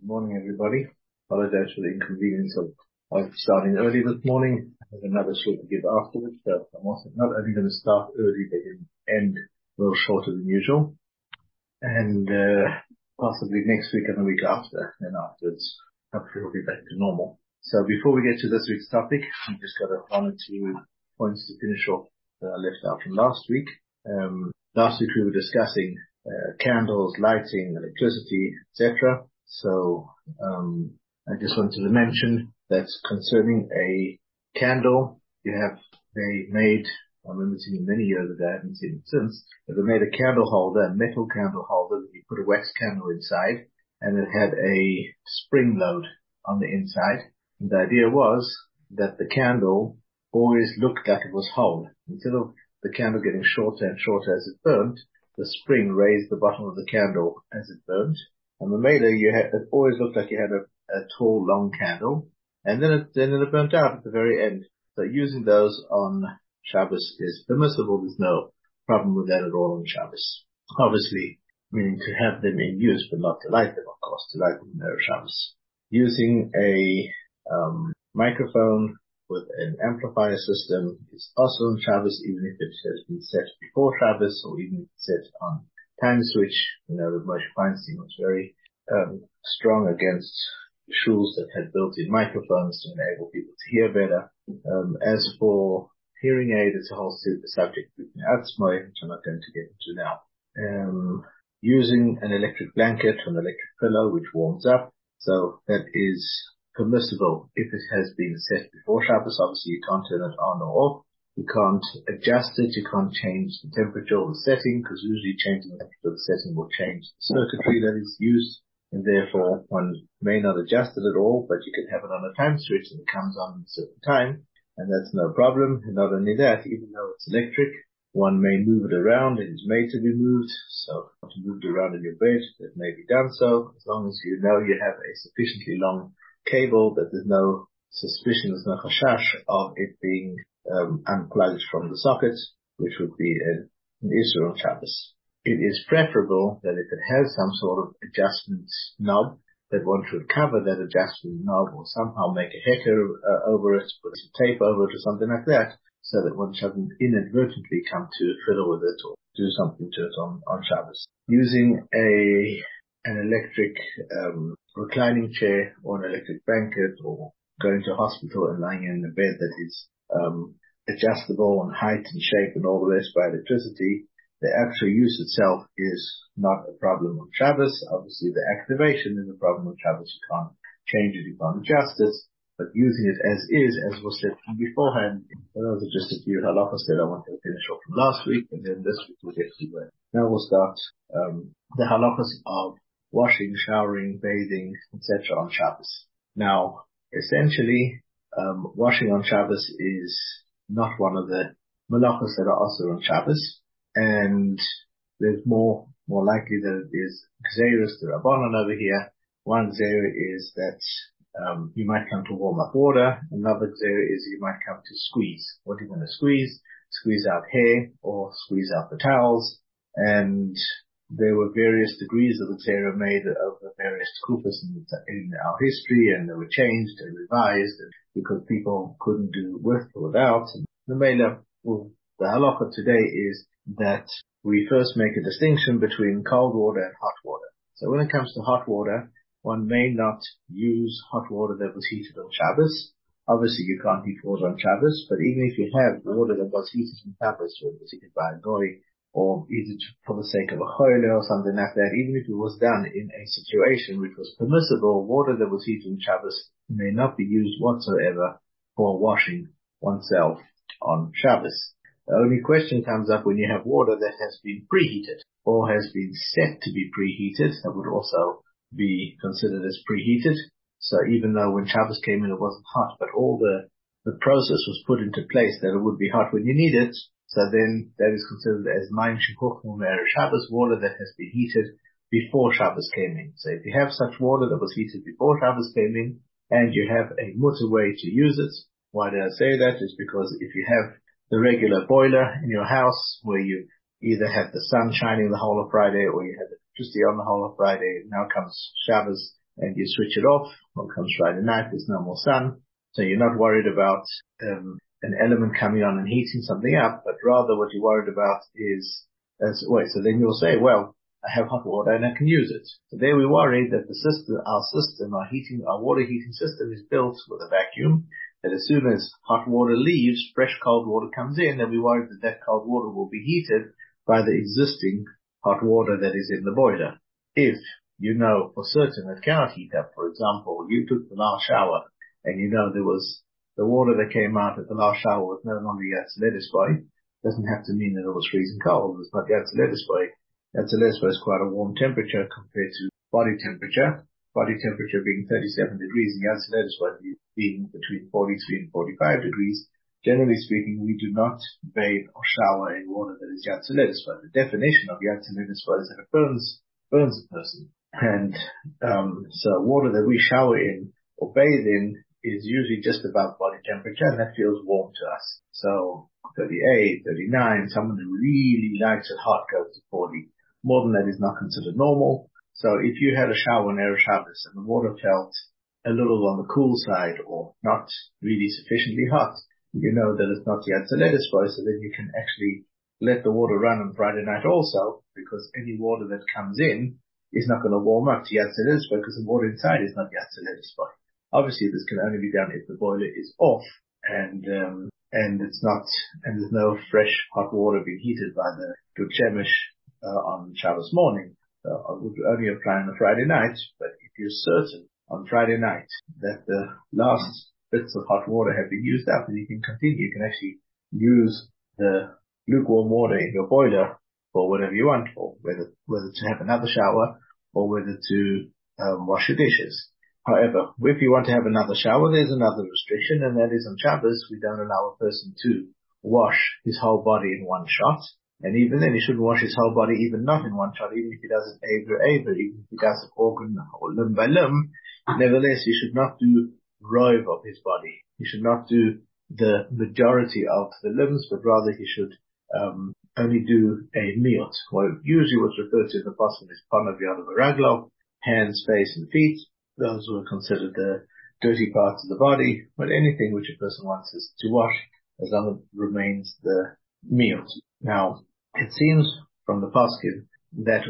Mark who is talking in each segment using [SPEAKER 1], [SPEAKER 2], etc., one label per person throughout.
[SPEAKER 1] Good morning, everybody. Apologize for the inconvenience of starting early this morning. I have another show to give afterwards, so I'm also not only going to start early, but end a little shorter than usual. And possibly next week and the week after, and afterwards, hopefully we'll be back to normal. So before we get to this week's topic, I've just got one or two points to finish off that I left out from last week. Last week we were discussing candles, lighting, electricity, etc. So I just wanted to mention that concerning a candle, they made, I remember seeing it many years ago, I haven't seen it since, but they made a candle holder, a metal candle holder that you put a wax candle inside, and it had a spring load on the inside. And the idea was that the candle always looked like it was whole. Instead of the candle getting shorter and shorter as it burnt, the spring raised the bottom of the candle as it burnt. And the Mela, it always looked like you had a tall, long candle, and then it burnt out at the very end. So using those on Shabbos is permissible. There's no problem with that at all on Shabbos. Obviously, meaning to have them in use, but not to light them, of course, to light them in their Shabbos. Using a microphone with an amplifier system is also on Shabbos, even if it has been set before Shabbos, or even set on time switch. You know, the Moshe Feinstein was very strong against shuls that had built-in microphones to enable people to hear better. As for hearing aid, it's a whole subject which I'm not going to get into now. Using an electric blanket or an electric pillow which warms up, so that is permissible if it has been set before Shabbos. Obviously, you can't turn it on or off. You can't adjust it. You can't change the temperature or the setting, because usually changing the temperature or the setting will change the circuitry that is used, and therefore one may not adjust it at all, but you can have it on a time switch and it comes on at a certain time, and that's no problem. And not only that, even though it's electric, one may move it around. It is made to be moved, so if you move it around in your bed, it may be done so, as long as you know you have a sufficiently long cable that there's no suspicion, there's no chashash of it being unplugged from the socket, which would be an issue on Shabbos. It is preferable that if it has some sort of adjustment knob, that one should cover that adjustment knob or somehow make a hecker over it, put some tape over it or something like that, so that one shouldn't inadvertently come to fiddle with it or do something to it on Shabbos. Using an electric reclining chair or an electric blanket, or going to a hospital and lying in a bed that is adjustable in height and shape and all the rest by electricity, the actual use itself is not a problem on Shabbos. Obviously, the activation is a problem on Shabbos. You can't change it, you can't adjust it, but using it as is, as was said beforehand, those are just a few halachas that I wanted to finish off from last week, and then this week we'll get to it. Now we'll start the halachas of washing, showering, bathing, etc. on Shabbos. Now, essentially, washing on Shabbos is not one of the malachas that are also on Shabbos, and there's more likely that it is gzeiros to Rabbanan over here. One gzeira is that you might come to warm up water. Another gzeira is you might come to squeeze. What are you going to squeeze? Squeeze out hair or squeeze out the towels. And there were various degrees of the gzeira made over various kupas in our history, and they were changed and revised because people couldn't do with or without. The halacha today is that we first make a distinction between cold water and hot water. So when it comes to hot water, one may not use hot water that was heated on Shabbos. Obviously, you can't heat water on Shabbos, but even if you have water that was heated on Shabbos, or it was heated by a goy, or heated for the sake of a choile or something like that, even if it was done in a situation which was permissible, water that was heated on Shabbos may not be used whatsoever for washing oneself on Shabbos. The only question comes up when you have water that has been preheated or has been set to be preheated. That would also be considered as preheated. So even though when Shabbos came in it wasn't hot, but all the process was put into place that it would be hot when you need it, so then that is considered as mayim shehuchmu me'erev Shabbos, water that has been heated before Shabbos came in. So if you have such water that was heated before Shabbos came in, and you have a mutter way to use it, why did I say that? Is because if you have the regular boiler in your house where you either had the sun shining the whole of Friday or you had electricity on the whole of Friday, now comes Shabbos and you switch it off. Well, it comes Friday night, there's no more sun. So you're not worried about an element coming on and heating something up, but rather what you're worried about is, so then you'll say, well, I have hot water and I can use it. So there we worry that our water heating system is built with a vacuum, that as soon as hot water leaves, fresh cold water comes in, and we worry that cold water will be heated by the existing hot water that is in the boiler. If you know for certain it cannot heat up, for example, you took the last shower and you know there was the water that came out at the last shower was no longer Yatzeledisboy, doesn't have to mean that it was freezing cold. It's not Yatzeledisboy. Yatzeledisboy is quite a warm temperature compared to body temperature. Body temperature being 37 degrees and Yatzeledisboy being between 43 and 45 degrees. Generally speaking, we do not bathe or shower in water that is Yatzeledisboy. The definition of Yatzeledisboy is that it burns a person. And so water that we shower in or bathe in is usually just above body temperature, and that feels warm to us. So 38, 39, someone who really likes it hot goes to 40. More than that is not considered normal. So if you had a shower on Erev Shabbos and the water felt a little on the cool side or not really sufficiently hot, you know that it's not Yatzeledisboy, so then you can actually let the water run on Friday night also, because any water that comes in is not going to warm up to Yatzeledisboy because the water inside is not Yatzeledisboy. Obviously, this can only be done if the boiler is off and it's not, and there's no fresh hot water being heated by the Dud Shemesh on Shabbos morning. So I would only apply on a Friday night, but if you're certain on Friday night that the last bits of hot water have been used up, then you can continue. You can actually use the lukewarm water in your boiler for whatever you want for, whether to have another shower or whether to wash your dishes. However, if you want to have another shower, there's another restriction, and that is on Shabbos, we don't allow a person to wash his whole body in one shot. And even then, he shouldn't wash his whole body, even not in one shot, even if he does it even if he does it organ or limb by limb. Nevertheless, he should not do rove of his body. He should not do the majority of the limbs, but rather he should only do a miot. What usually was referred to in the Pasuk is panav yad v'raglo, hands, face, and feet. Those were considered the dirty parts of the body, but anything which a person wants is to wash, as long as it remains the miot. Now, it seems from the Pasuk that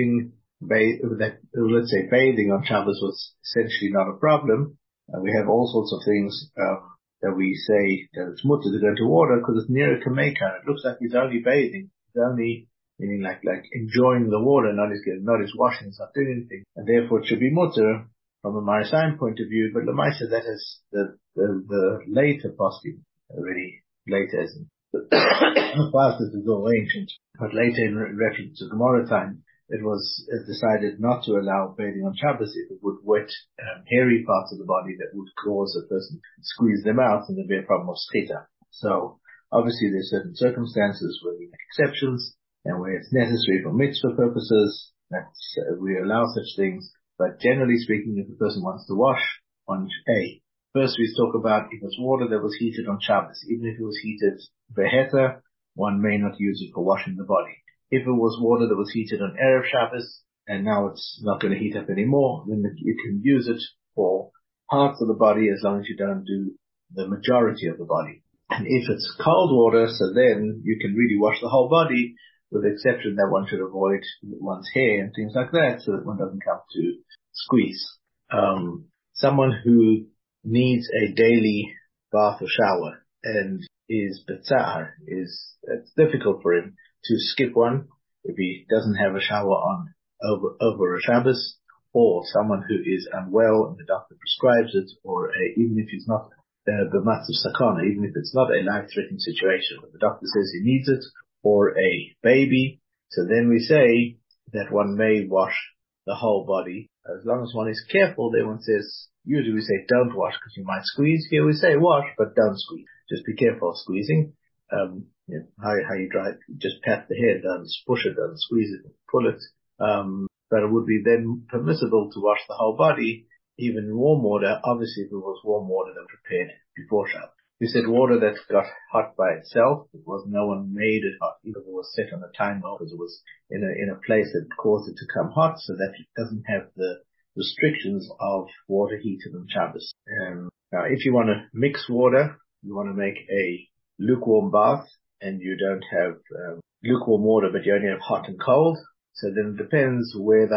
[SPEAKER 1] let's say bathing on Shabbos was essentially not a problem. We have all sorts of things that we say that it's mutter to go into water because it's near a kameka. It looks like he's only bathing. He's only meaning like enjoying the water, not his washing, he's not doing anything, and therefore it should be mutter from a Marisaim point of view. But Lamaisa, that is the later Pasuk, already later as in the past is all ancient, but later in reference to Gemara time, it was decided not to allow bathing on Shabbos if it would wet hairy parts of the body that would cause a person to squeeze them out and there'd be a problem of schita. So obviously there's certain circumstances where we make exceptions and where it's necessary for mitzvah purposes, we allow such things. But generally speaking, if a person wants to wash on first we talk about if it's water that was heated on Shabbos, even if it was heated beheta, one may not use it for washing the body. If it was water that was heated on Erev Shabbos, and now it's not going to heat up anymore, then you can use it for parts of the body as long as you don't do the majority of the body. And if it's cold water, so then you can really wash the whole body, with the exception that one should avoid one's hair and things like that, so that one doesn't come to squeeze. Someone who needs a daily bath or shower and is betzar, it's difficult for him to skip one if he doesn't have a shower on over a Shabbos, or someone who is unwell and the doctor prescribes it, or even if he's not b'matzav sakana, even if it's not a life-threatening situation, but the doctor says he needs it, or a baby, so then we say that one may wash the whole body as long as one is careful. Then one says, usually we say don't wash because you might squeeze. Here we say wash, but don't squeeze. Just be careful of squeezing. How you dry it, just pat the hair, don't push it, don't squeeze it, pull it. But it would be then permissible to wash the whole body, even in warm water. Obviously, if it was warm water that prepared before shower. We said water that got hot by itself. It was no one made it hot. Either it was set on a timer because it was in a place that caused it to come hot, so that it doesn't have the restrictions of water heated on Shabbos. Now, if you want to mix water, you want to make a lukewarm bath, and you don't have lukewarm water, but you only have hot and cold. So then it depends what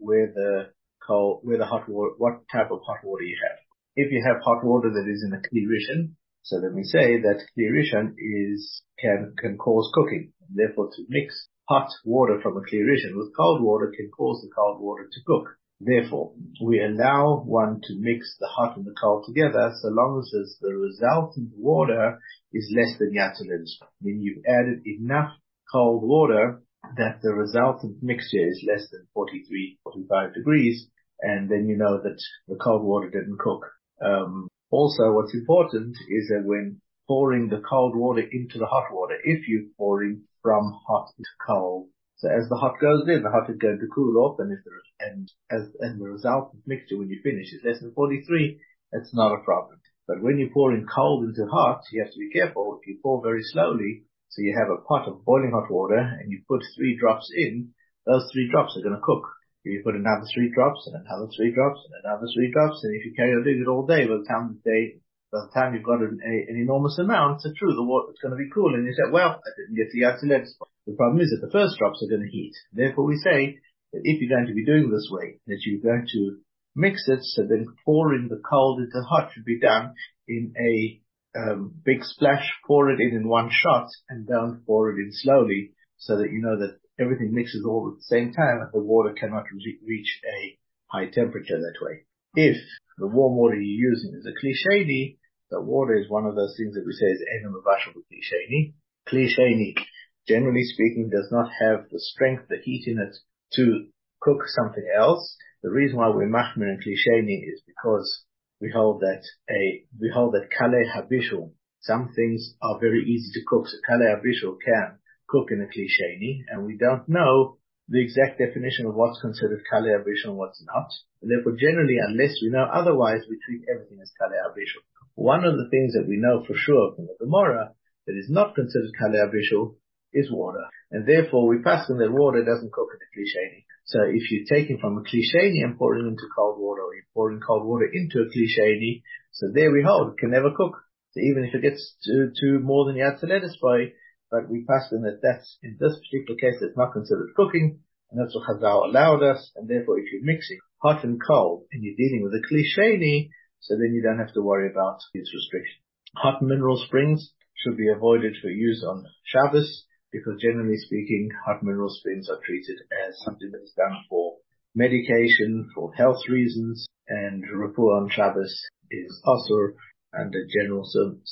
[SPEAKER 1] type of hot water you have. If you have hot water that is in a Kli Rishon, so then we say that Kli Rishon can cause cooking. Therefore, to mix hot water from a Kli Rishon with cold water can cause the cold water to cook. Therefore, we allow one to mix the hot and the cold together, so long as the resultant water is less than Yatzel. Meaning you've added enough cold water that the resultant mixture is less than 43, 45 degrees, and then you know that the cold water didn't cook. Also, what's important is that when pouring the cold water into the hot water, if you're pouring from hot to cold, so as the hot goes in, the hot is going to cool off, and the resultant mixture when you finish is less than 43, that's not a problem. But when you're pouring cold into hot, you have to be careful. If you pour very slowly, so you have a pot of boiling hot water, and you put 3 drops in, those 3 drops are going to cook. You put another 3 drops, and another 3 drops, and another 3 drops, and if you carry on doing it all day, by the time you've got an enormous amount, so true, the water is going to be cool, and you say, well, I didn't get the Yatzel. The problem is that the first drops are going to heat. Therefore, we say that if you're going to be doing this way, that you're going to mix it, so then pouring the cold into the hot should be done in a big splash. Pour it in one shot, and don't pour it in slowly, so that you know that everything mixes all at the same time, and the water cannot reach a high temperature that way. If the warm water you're using is a Kli Sheni, the water is one of those things that we say is Eino Mevashel Kli Sheni. Kli Sheni, generally speaking, does not have the strength, the heat in it to cook something else. The reason why we're machmir in Kli Sheni is because we hold that Kalei Habishul, some things are very easy to cook. So Kalei Habishul can cook in a Kli Sheni, and we don't know the exact definition of what's considered Kalei Habishul and what's not. And therefore, generally, unless we know otherwise, we treat everything as Kalei Habishul. One of the things that we know for sure from the Gemara that is not considered Kalei Habishul is water. And therefore, we pass on that water doesn't cook in a Kli Sheni. So if you're taking from a Kli Sheni and pouring into cold water, or you're pouring cold water into a Kli Sheni, so there we hold, it can never cook. So even if it gets to more than Yatzel by, but we pass on that's, in this particular case, it's not considered cooking, and that's what Chazal allowed us, and therefore if you're mixing hot and cold, and you're dealing with a Kli Sheni, so then you don't have to worry about its restriction. Hot mineral springs should be avoided for use on Shabbos, because generally speaking, hot mineral springs are treated as something that is done for medication, for health reasons, and refuah on Shabbos is also under general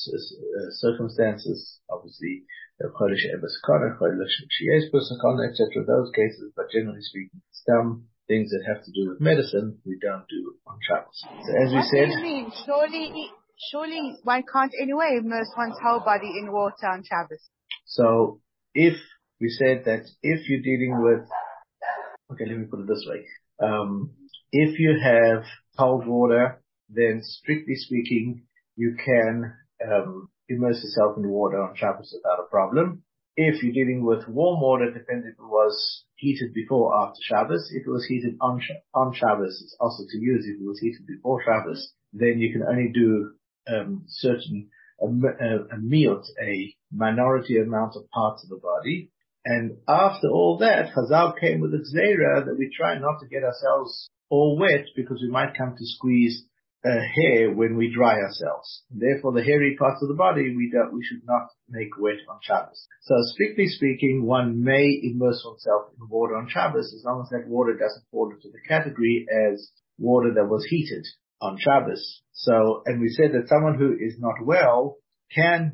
[SPEAKER 1] circumstances, obviously, Chodesh Ebes Sakana, Chodesh Shies Sakana, etc., those cases, but generally speaking, some things that have to do with medicine, we don't do on Shabbos. So as we said...
[SPEAKER 2] What do you mean? Surely one can't anyway immerse one's whole body in water on Shabbos.
[SPEAKER 1] So, if we said that if you're dealing with, okay, let me put it this way. If you have cold water, then strictly speaking, you can immerse yourself in water on Shabbos without a problem. If you're dealing with warm water, it depends if it was heated before or after Shabbos. If it was heated on Shabbos, it's also to use. If it was heated before Shabbos, then you can only do a meal, a minority amount of parts of the body. And after all that, Chazal came with a gzeira that we try not to get ourselves all wet, because we might come to squeeze hair when we dry ourselves. Therefore, the hairy parts of the body we should not make wet on Shabbos. So strictly speaking, one may immerse oneself in water on Shabbos as long as that water doesn't fall into the category as water that was heated on Shabbos. So, and we said that someone who is not well can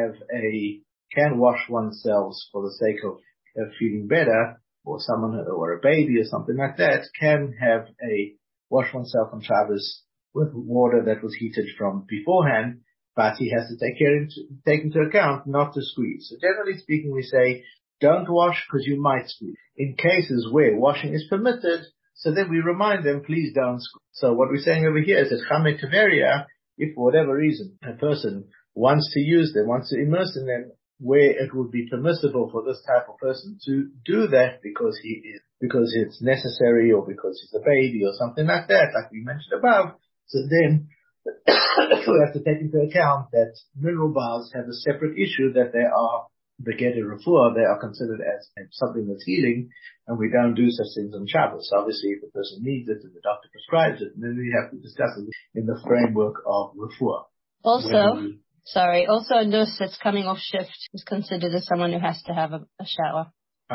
[SPEAKER 1] wash oneself for the sake of feeling better, or a baby or something like that can wash oneself on Shabbos with water that was heated from beforehand, but he has to take into account not to squeeze. So generally speaking, we say, don't wash because you might squeeze. In cases where washing is permitted, so then we remind them, please don't squeeze. So what we're saying over here is that Chamei Tiberia, if for whatever reason a person wants to use them, wants to immerse in them, where it would be permissible for this type of person to do that because he is because it's necessary or because it's a baby or something like that, like we mentioned above. So then we have to take into account that mineral baths have a separate issue, that they are begeder refuah, they are considered as something that's healing, and we don't do such things on Shabbos. So obviously, if the person needs it and the doctor prescribes it, then we have to discuss it in the framework of refuah.
[SPEAKER 3] Also a nurse that's coming off shift is considered as someone who has to have a shower.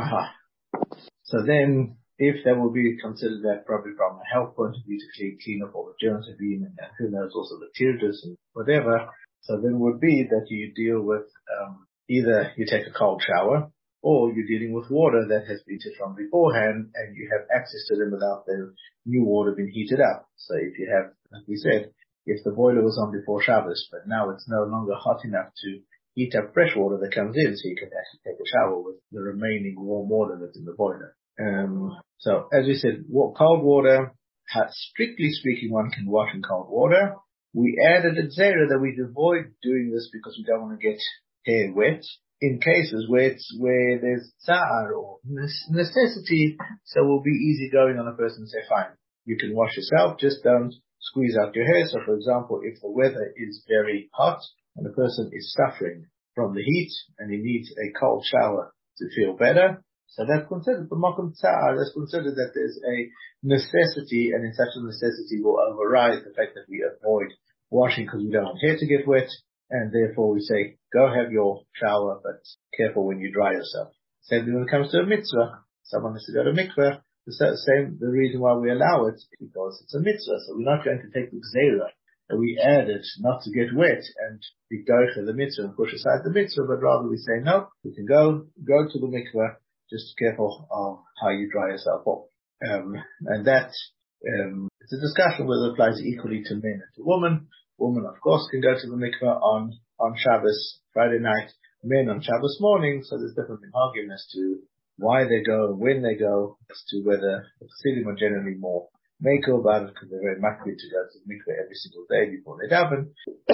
[SPEAKER 1] So then, if that will be considered that probably from a health point of view to clean up all the germs have been, and who knows, also the tears and whatever. So then would be that you deal with, either you take a cold shower, or you're dealing with water that has been heated from beforehand, and you have access to them without the new water being heated up. So if you have, like we said, if the boiler was on before Shabbos, but now it's no longer hot enough to heat up fresh water that comes in, so you can actually take a shower with the remaining warm water that's in the boiler. So as we said, cold water, strictly speaking, one can wash in cold water. We added a zera that we avoid doing this because we don't want to get hair wet in cases where there's tsar or necessity. So we'll be easy going on a person and say, fine, you can wash yourself, just don't squeeze out your hair. So for example, if the weather is very hot and the person is suffering from the heat and he needs a cold shower to feel better, so that's considered the makom tsar. That's considered that there's a necessity, and in such a necessity will override the fact that we avoid washing because we don't want hair to get wet, and therefore we say, go have your shower, but careful when you dry yourself. Same thing when it comes to a mitzvah. Someone has to go to mikveh. The reason why we allow it is because it's a mitzvah. So we're not going to take the gzeira that we added not to get wet and be doicha the mitzvah and push aside the mitzvah, but rather we say, no, you can go to the mikveh, just careful of how you dry yourself off. And that, it's a discussion whether it applies equally to men and to women. Women, of course, can go to the mikveh on Shabbos, Friday night, men on Shabbos morning, so there's different arguments as to why they go, when they go, as to whether the Chassidim are generally more makel about it, because they're very makbid to go to the mikveh every single day before they daven.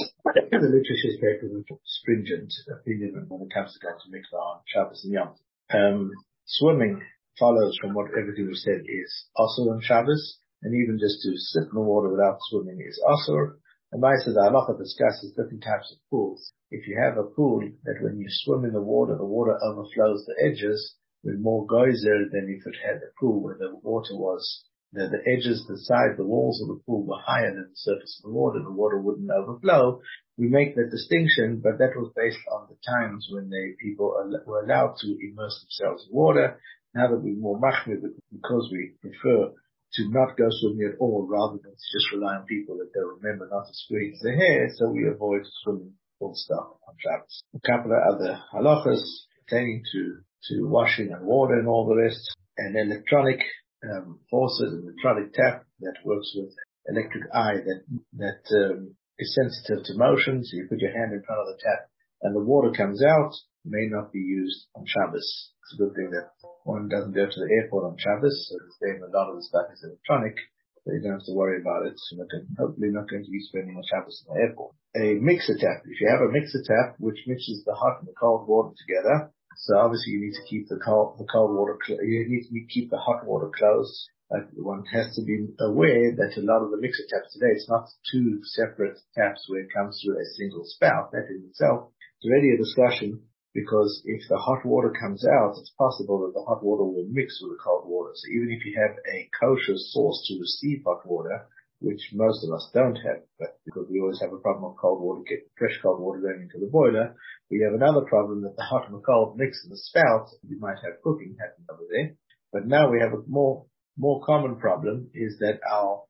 [SPEAKER 1] The literature is very stringent opinion when it comes to going to mikveh on Shabbos and Yom. Swimming follows from what everything we said is asur on Shabbos, and even just to sit in the water without swimming is asur. And Ma'aseh the halacha discusses different types of pools. If you have a pool that when you swim in the water overflows the edges, with more geyser than if it had a pool where the water was, the edges, the side, the walls of the pool were higher than the surface of the water wouldn't overflow. We make that distinction, but that was based on the times when people were allowed to immerse themselves in water. Now that we're more machmir, because we prefer to not go swimming at all, rather than to just rely on people that they'll remember not to squeeze their hair, so we avoid swimming full stop on Shabbos. A couple of other halachas pertaining to washing and water and all the rest, and electronic faucet, an electronic tap that works with electric eye that is sensitive to motion, so you put your hand in front of the tap and the water comes out, may not be used on Shabbos. It's a good thing that one doesn't go to the airport on Shabbos, so a lot of the stuff is electronic, so you don't have to worry about it. So hopefully not going to be spending on Shabbos in the airport. A mixer tap. If you have a mixer tap which mixes the hot and the cold water together, so obviously you need to keep the cold water, you need to keep the hot water closed. One has to be aware that a lot of the mixer taps today, it's not two separate taps where it comes through a single spout. That in itself is already a discussion, because if the hot water comes out, it's possible that the hot water will mix with the cold water. So even if you have a kosher source to receive hot water, which most of us don't have, but because we always have a problem of cold water, fresh cold water going into the boiler, we have another problem that the hot and the cold mix in the spout. You might have cooking happening over there. But now we have a more common problem, is that our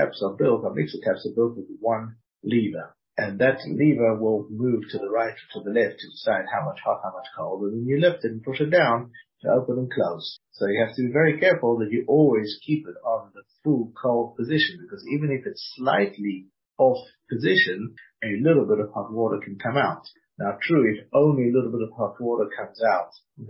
[SPEAKER 1] mixer taps are built with one lever. And that lever will move to the right or to the left to decide how much hot, how much cold. And then you lift it and push it down to open and close. So you have to be very careful that you always keep it on the full cold position, because even if it's slightly off position, a little bit of hot water can come out. Now true, if only a little bit of hot water comes out,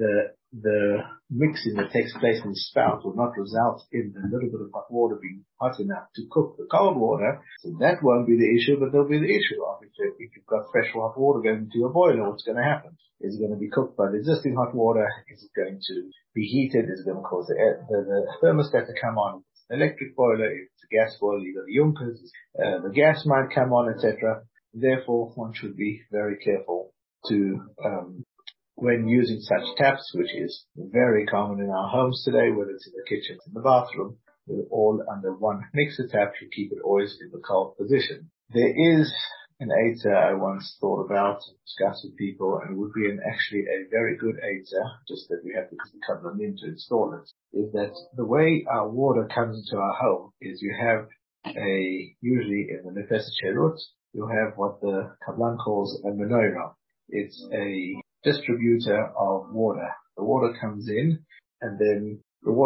[SPEAKER 1] the mixing that takes place in the spout will not result in a little bit of hot water being hot enough to cook the cold water. So that won't be the issue, but there'll be the issue of if you've got fresh hot water going into your boiler, what's going to happen? Is it going to be cooked by the existing hot water? Is it going to be heated is going to cause the thermostat to come on. If it's an electric boiler, if it's a gas boiler, you've got the Junkers, the gas might come on, etc. Therefore, one should be very careful to, when using such taps, which is very common in our homes today, whether it's in the kitchen, in the bathroom, they're all under one mixer tap. You keep it always in the cold position. There is an Eitzah I once thought about, discussed with people, and would be actually a very good Eitzah, just that we have to cut them in to install it, is that the way our water comes into our home is you have usually in the Nefesh Cherut, you have what the Kabbalah calls a menorah. It's a distributor of water. The water comes in and then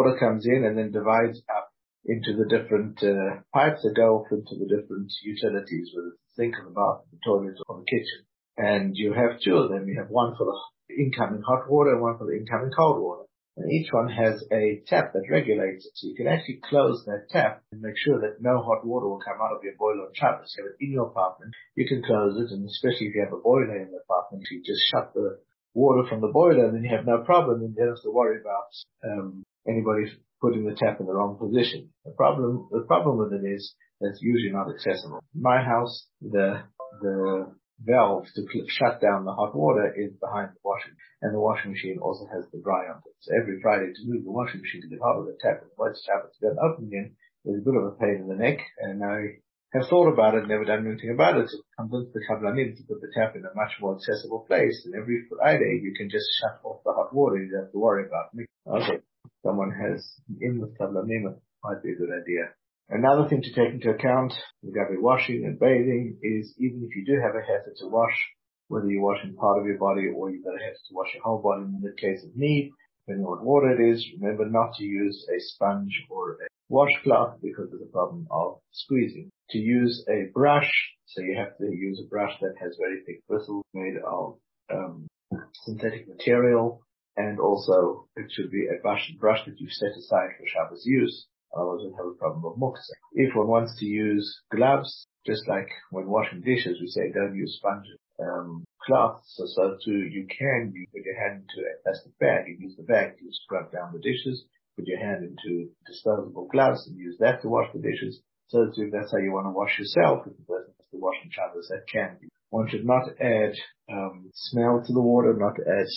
[SPEAKER 1] divides up into the different pipes that go off into the different utilities, whether it's the sink or the bath, the toilet or the kitchen. And you have two of them. You have one for the incoming hot water and one for the incoming cold water. And each one has a tap that regulates it. So you can actually close that tap and make sure that no hot water will come out of your boiler on Shabbos. You have it in your apartment. You can close it, and especially if you have a boiler in the apartment, you just shut the water from the boiler, and then you have no problem, and you don't have to worry about anybody putting the tap in the wrong position. The problem with it is that it's usually not accessible. In my house, the valve to shut down the hot water is behind the washing, and the washing machine also has the dry on it. So every Friday to move the washing machine to get hold of the tap and once tap it to get it open again is a bit of a pain in the neck, and I have thought about it, never done anything about it. So convinced the Kabbalah to put the tap in a much more accessible place, and every Friday you can just shut off the hot water. You don't have to worry about it. Okay, someone has in with Kabbalah might be a good idea. Another thing to take into account regarding washing and bathing is even if you do have a heifer to wash, whether you're washing part of your body or you've got a heifer to wash your whole body in the case of need, depending on what water it is, remember not to use a sponge or a washcloth because of the problem of squeezing. To use a brush, so you have to use a brush that has very thick bristles made of synthetic material, and also it should be a brush that you set aside for Shabbos use. Otherwise you'll have a problem of muktzah. If one wants to use gloves, just like when washing dishes, we say don't use sponges, cloths, so too you can put your hand into a plastic bag and use the bag to scrub down the dishes, put your hand into disposable gloves and use that to wash the dishes. So too, if that's how you want to wash yourself, if the person has to wash in Shabbos, that can be. One should not add smell to the water, not add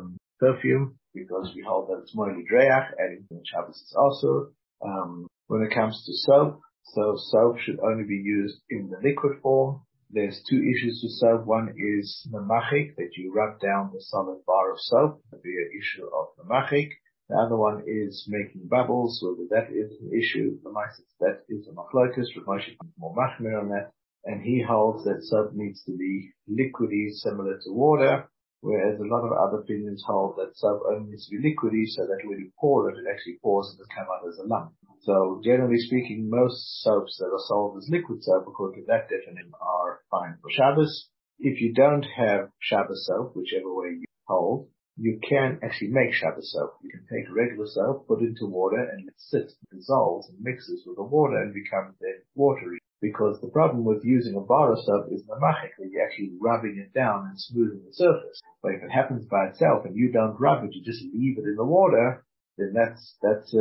[SPEAKER 1] perfume, because we hold that it's morally dreach, adding to Shabbos is also. When it comes to soap, so soap should only be used in the liquid form. There's two issues with soap. One is memachik, that you rub down the solid bar of soap. That would be an issue of memachik. The other one is making bubbles, whether that is an issue. That is a machlokas. Rav Moshe is more machmir on that. And he holds that soap needs to be liquidy, similar to water, whereas a lot of other opinions hold that soap only needs to be liquidy, so that when you pour it, it actually pours and it comes out as a lump. So generally speaking, most soaps that are sold as liquid soap, according to that definition, are fine for Shabbos. If you don't have Shabbos soap, whichever way you hold, you can actually make Shabbos soap. You can take regular soap, put it into water, and let it sit, dissolves, and mixes with the water and becomes then watery. Because the problem with using a bar of soap is the machik, that you're actually rubbing it down and smoothing the surface. But if it happens by itself and you don't rub it, you just leave it in the water, then that's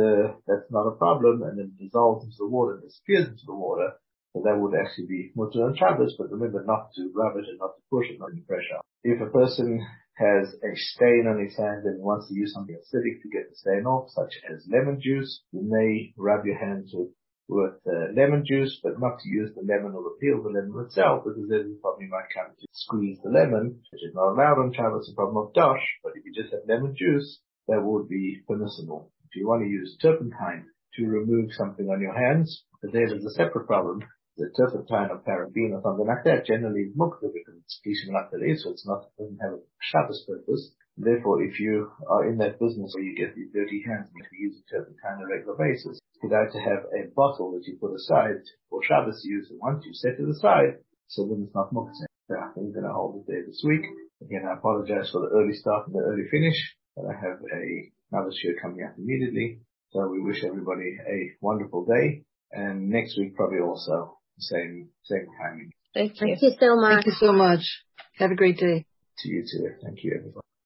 [SPEAKER 1] not a problem, and then it dissolves into the water and disappears into the water. So that would actually be mutter on Shabbos, but remember not to rub it and not to push it, not to pressure. If a person has a stain on his hand and wants to use something acidic to get the stain off, such as lemon juice, you may rub your hands with lemon juice, but not to use the lemon or the peel of the lemon itself, because then you probably might come to squeeze the lemon, which is not allowed on Shabbos. It's a problem of dosh, but if you just have lemon juice, that would be permissible. If you want to use turpentine to remove something on your hands, but there's a separate problem. The turpentine or paraffin or something like that generally is muktzah because it's kishim laktari, so doesn't have a Shabbos purpose. Therefore, if you are in that business where you get these dirty hands and you use a turpentine on a regular basis, it's good to have a bottle that you put aside for Shabbos use, and once you set it aside, so then it's not muktzah. So I think I'm going to hold it there this week. Again, I apologize for the early start and the early finish, but I have another show coming up immediately. So we wish everybody a wonderful day, and next week probably also same timing.
[SPEAKER 3] Thank you.
[SPEAKER 4] Thank you so much.
[SPEAKER 5] Thank you so much. Have a great day.
[SPEAKER 1] To you too. Thank you, everybody.